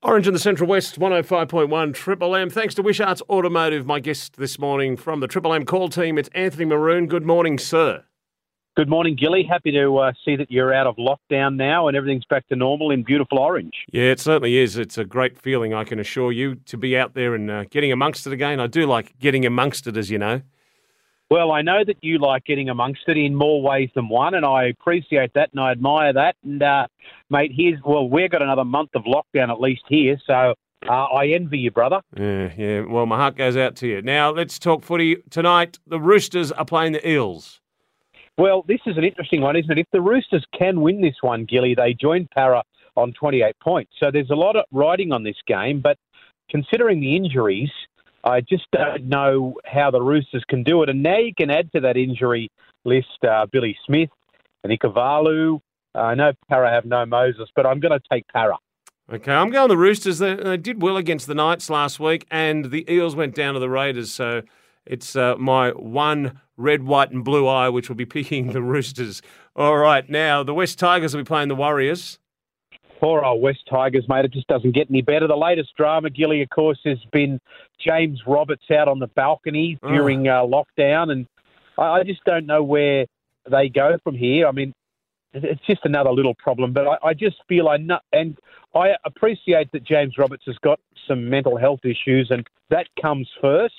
Orange in the Central West, 105.1 Triple M. Thanks to Wishart's Automotive, my guest this morning from the Triple M call team. It's Anthony Maroon. Good morning, sir. Good morning, Gilly. Happy to see that you're out of lockdown now and everything's back to normal in beautiful Orange. Yeah, it certainly is. It's a great feeling, I can assure you, to be out there and getting amongst it again. I do like getting amongst it, as you know. Well, I know that you like getting amongst it in more ways than one, and I appreciate that and I admire that. And, mate, we've got another month of lockdown at least here, so I envy you, brother. Yeah. Well, my heart goes out to you. Now, let's talk footy. Tonight, the Roosters are playing the Eels. Well, this is an interesting one, isn't it? If the Roosters can win this one, Gilly, they join Para on 28 points. So there's a lot of riding on this game, but considering the injuries, I just don't know how the Roosters can do it. And now you can add to that injury list Billy Smith and Ikavalu. I know Para have no Moses, but I'm going to take Para. Okay, I'm going the Roosters. They did well against the Knights last week, and the Eels went down to the Raiders. So it's my one red, white and blue eye which will be picking the Roosters. All right, now the West Tigers will be playing the Warriors. Poor old West Tigers, mate. It just doesn't get any better. The latest drama, Gilly, of course, has been James Roberts out on the balcony during lockdown, and I just don't know where they go from here. I mean, it's just another little problem, but I just feel and I appreciate that James Roberts has got some mental health issues, and that comes first.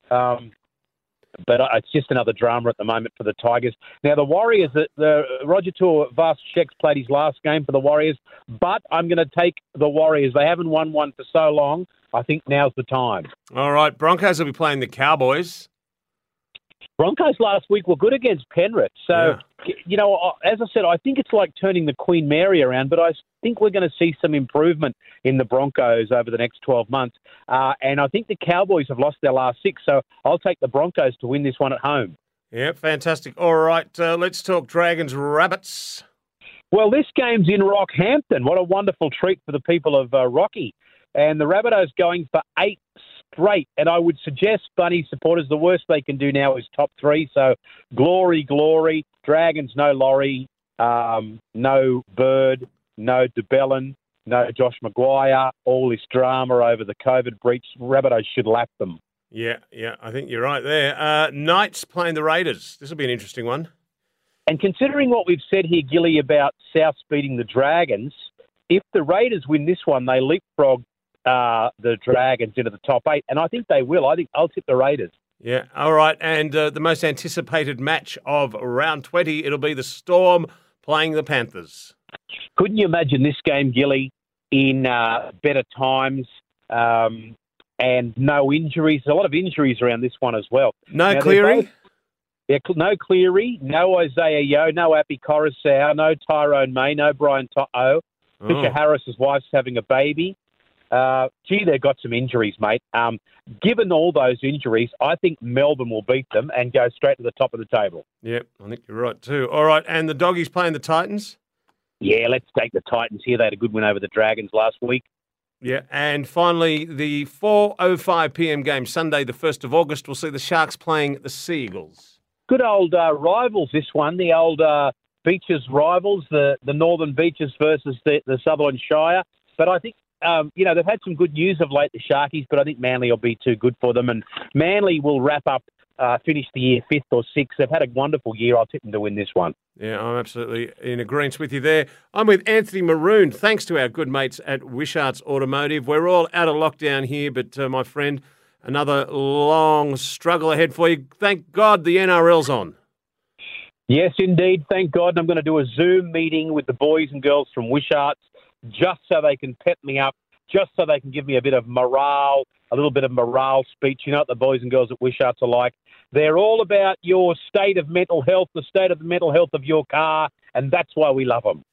But it's just another drama at the moment for the Tigers. Now, the Warriors, the Roger Tuivasa-Sheck played his last game for the Warriors, but I'm going to take the Warriors. They haven't won one for so long. I think now's the time. All right, Broncos will be playing the Cowboys. Broncos last week were good against Penrith. So, You know, as I said, I think it's like turning the Queen Mary around, but I think we're going to see some improvement in the Broncos over the next 12 months. And I think the Cowboys have lost their last 6, so I'll take the Broncos to win this one at home. Yeah, fantastic. All right, let's talk Dragons Rabbits. Well, this game's in Rockhampton. What a wonderful treat for the people of Rocky. And the Rabbitohs going for 8 straight. And I would suggest, Bunny supporters, the worst they can do now is top 3. So glory. Dragons, no Laurie, no Bird, no DeBellin, no Josh Maguire. All this drama over the COVID breach. Rabbitohs should lap them. Yeah, I think you're right there. Knights playing the Raiders. This will be an interesting one. And considering what we've said here, Gilly, about South beating the Dragons, if the Raiders win this one, they leapfrog the Dragons into the top 8, and I think they will. I think I'll tip the Raiders. Yeah, all right. And the most anticipated match of round 20, it'll be the Storm playing the Panthers. Couldn't you imagine this game, Gilly, in better times and no injuries? There's a lot of injuries around this one as well. No Cleary? No Cleary, no Isaiah Yeo, no Appy Coruscant, no Tyrone May, no Brian To'o. Fisher Harris's wife's having a baby. They've got some injuries, mate. Given all those injuries, I think Melbourne will beat them and go straight to the top of the table. Yep, I think you're right too. All right, and the Doggies playing the Titans? Yeah, let's take the Titans here. They had a good win over the Dragons last week. Yeah, and finally, the 4:05 p.m. game, Sunday, the 1st of August, we'll see the Sharks playing the Sea Eagles. Good old rivals, this one. The old Beaches rivals, the Northern Beaches versus the Sutherland Shire. But I think they've had some good news of late, the Sharkies, but I think Manly will be too good for them. And Manly will finish the year 5th or 6th. They've had a wonderful year. I'll tip them to win this one. Yeah, I'm absolutely in agreement with you there. I'm with Anthony Maroon, thanks to our good mates at Wishart's Automotive. We're all out of lockdown here, but my friend, another long struggle ahead for you. Thank God the NRL's on. Yes, indeed. Thank God. And I'm going to do a Zoom meeting with the boys and girls from Wishart's, just so they can pep me up, just so they can give me a bit of morale, a little bit of morale speech. You know what the boys and girls at Wishart's are like. They're all about your state of mental health, the state of the mental health of your car, and that's why we love them.